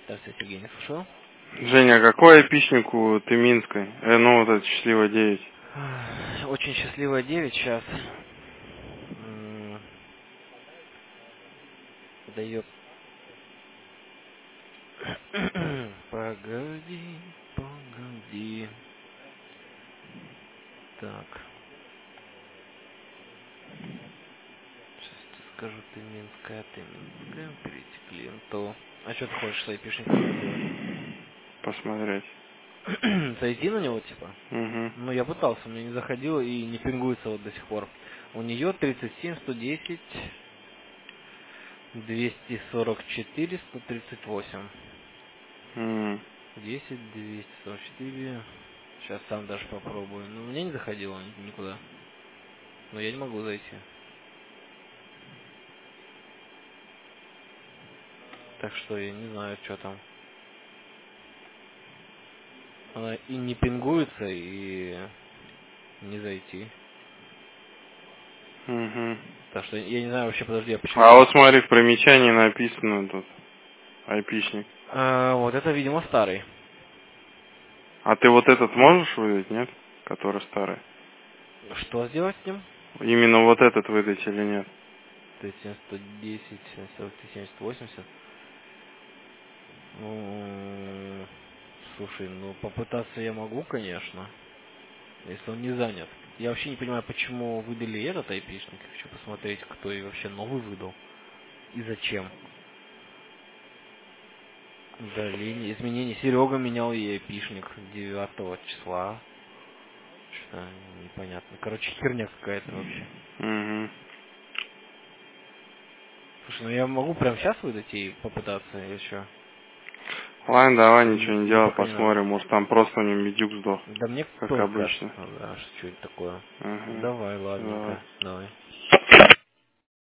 Здравствуйте, Сергей, не слышал? Женя, а какой айпишник у Тыминской? Ну, вот это счастливая 9. Очень счастливая 9 сейчас. Дает. Погоди, погоди. Так. Сейчас скажу Тыминская. Перейти к клиенту. А что ты хочешь с айпишником сделать? Посмотреть. Зайти на него, типа? Угу. Ну, я пытался, у меня не заходило и не пингуется вот до сих пор. У нее 37, 110, 244, 138. 10, 244. Сейчас сам даже попробую. Ну, у меня не заходило никуда. Но я не могу зайти. Так что я не знаю, что там. Она и не пингуется, и не зайти. Угу. Так что я не знаю вообще, подожди, я почему... А вот смотри, в примечании написано тут айпишник. Вот это, видимо, старый. А ты вот этот можешь выдать, нет? Который старый. Что сделать с ним? Именно вот этот выдать или нет? 37, 110, 70, 80. Ну, слушай, ну попытаться я могу, конечно, если он не занят. Я вообще не понимаю, почему выдали этот айпишник. Хочу посмотреть, кто и вообще новый выдал. И зачем. Удаление, изменение. Серега менял ей айпишник 9 числа. Что-то непонятно. Короче, херня какая-то вообще. Угу. Слушай, ну я могу прямо сейчас выдать ей попытаться или что? Ладно, давай, ничего не Или делай, пока не надо. посмотрим. Может там просто у него медюк сдох, Да мне как тоже обычно. кажется, да, что это такое. Угу. Давай, Давай. ладненько, давай.